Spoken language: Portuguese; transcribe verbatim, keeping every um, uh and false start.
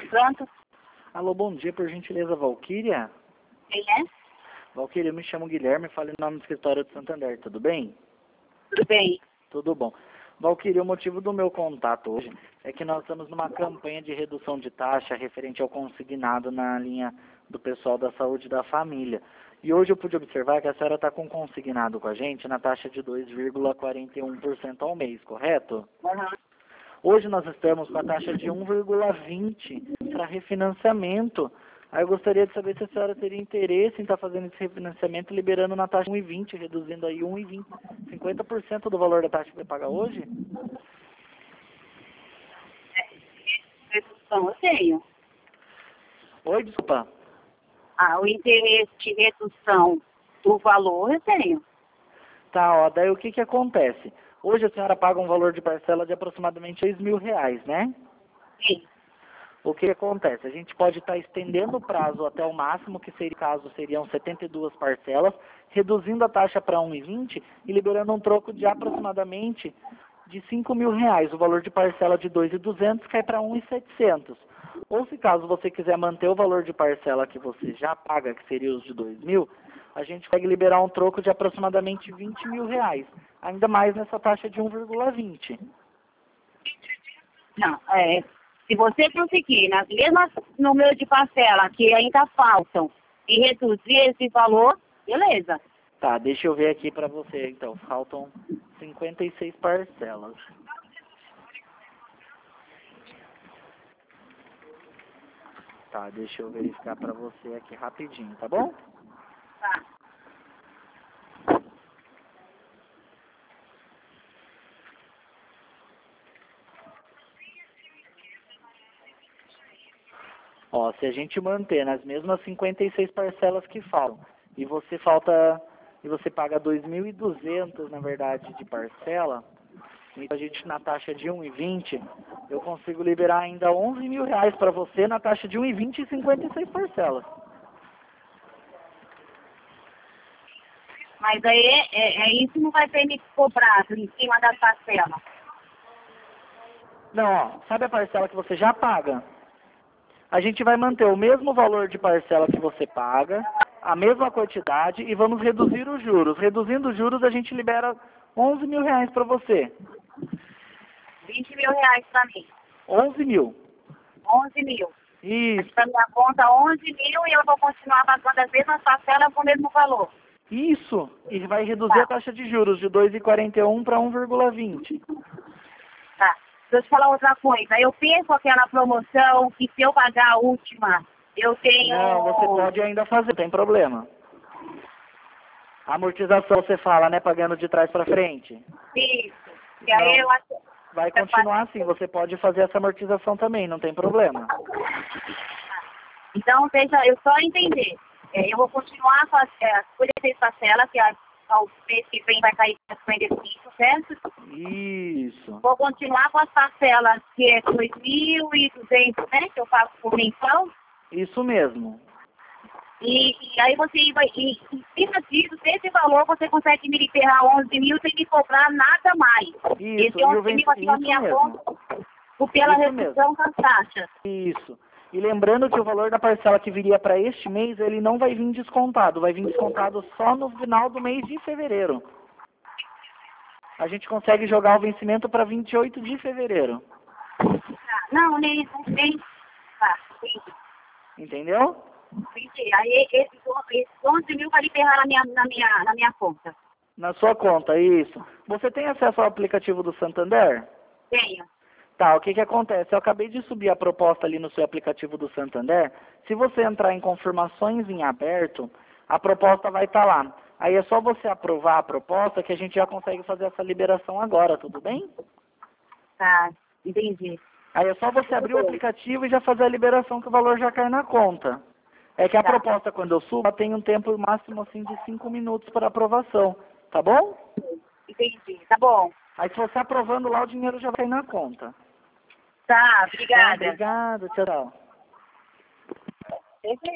Pronto. Alô, bom dia, por gentileza, Valquíria? Quem é? Valquíria, eu me chamo Guilherme, falo em nome do escritório de Santander, tudo bem? Tudo bem. Tudo bom. Valquíria, o motivo do meu contato hoje é que nós estamos numa campanha de redução de taxa referente ao consignado na linha do pessoal da saúde da família. E hoje eu pude observar que a senhora está com consignado com a gente na taxa de dois vírgula quarenta e um por cento ao mês, correto? Uhum. Hoje nós estamos com a taxa de um vírgula vinte para refinanciamento. Aí eu gostaria de saber se a senhora teria interesse em estar fazendo esse refinanciamento liberando na taxa de um vírgula vinte, reduzindo aí um vírgula vinte, cinquenta por cento do valor da taxa que vai pagar hoje? Redução eu tenho. Oi, desculpa. Ah, o interesse de redução do valor eu tenho. Tá, ó, daí o que que acontece? Hoje a senhora paga um valor de parcela de aproximadamente seis mil reais, né? Sim. O que acontece? A gente pode estar estendendo o prazo até o máximo, que seria, caso seriam setenta e duas parcelas, reduzindo a taxa para um vírgula vinte e liberando um troco de aproximadamente de cinco mil reais. O valor de parcela de dois mil e duzentos cai para um mil e setecentos. Ou se caso você quiser manter o valor de parcela que você já paga, que seria os de dois mil, a gente vai liberar um troco de aproximadamente vinte mil reais. Ainda mais nessa taxa de um vírgula vinte. Não, é... Se você conseguir, nas mesmas número de parcela que ainda faltam, e reduzir esse valor, beleza. Tá, deixa eu ver aqui pra você, então. Faltam cinquenta e seis parcelas. Tá, deixa eu verificar pra você aqui rapidinho, tá bom? Tá. Ó, se a gente manter nas mesmas cinquenta e seis parcelas que falam, e você falta, e você paga dois mil e duzentos, na verdade, de parcela, e a gente na taxa de um vírgula vinte, eu consigo liberar ainda onze mil reais para você na taxa de um vírgula vinte e cinquenta e seis parcelas. Mas aí é, é, isso não vai ser me cobrado em cima da parcela. Não, ó, sabe a parcela que você já paga? A gente vai manter o mesmo valor de parcela que você paga, a mesma quantidade, e vamos reduzir os juros. Reduzindo os juros, a gente libera onze mil reais para você. vinte mil reais para mim. onze mil. onze mil. Isso, Para minha conta, onze mil e eu vou continuar pagando as mesmas parcelas com o mesmo valor. isso. E vai reduzir a taxa de juros de dois vírgula quarenta e um para um vírgula vinte. Tá. Deixa eu te falar outra coisa. Eu penso aquela promoção que se eu pagar a última, eu tenho... Não, você pode ainda fazer, não tem problema. A amortização você fala, né, pagando de trás para frente. Isso. E aí Não, eu acho... vai continuar assim, você pode fazer essa amortização também, não tem problema. Então, deixa eu só entender. É, eu vou continuar com as é, cinquenta e seis parcelas, que a- ao mês que vem vai cair para cinquenta e cinco, certo? Isso. Vou continuar com as parcelas, que é dois mil e duzentos, né? Que eu faço por menção. Isso mesmo. E, e aí você vai, e, em cima disso, desse valor, você consegue me liberar onze mil sem me cobrar nada mais. Isso, Esse e o onze ven- mil aqui na isso minha mesmo. conta, por pela Isso redução das taxas. Isso. E lembrando que o valor da parcela que viria para este mês, ele não vai vir descontado, vai vir descontado só no final do mês de fevereiro. A gente consegue jogar o vencimento para vinte e oito de fevereiro. Tá, não, nem, não tem. Tá, entendi. Entendeu? Entendi. Aí esses, esses onze mil vai liberar na minha, na, minha, na minha conta. Na sua conta, isso. Você tem acesso ao aplicativo do Santander? Tenho. Tá, o que que acontece? Eu acabei de subir a proposta ali no seu aplicativo do Santander. Se você entrar em confirmações em aberto, a proposta vai estar lá. Aí é só você aprovar a proposta que a gente já consegue fazer essa liberação agora, tudo bem? Tá, entendi. Aí é só você abrir o aplicativo e já fazer a liberação que o valor já cai na conta. É que a Tá. proposta, quando eu subo, ela tem um tempo máximo assim de cinco minutos para aprovação, tá bom? Entendi. Tá bom. Aí se você aprovando lá, o dinheiro já vai cair na conta. Tá, Tá, obrigada. obrigado, tchau, tchau. Esse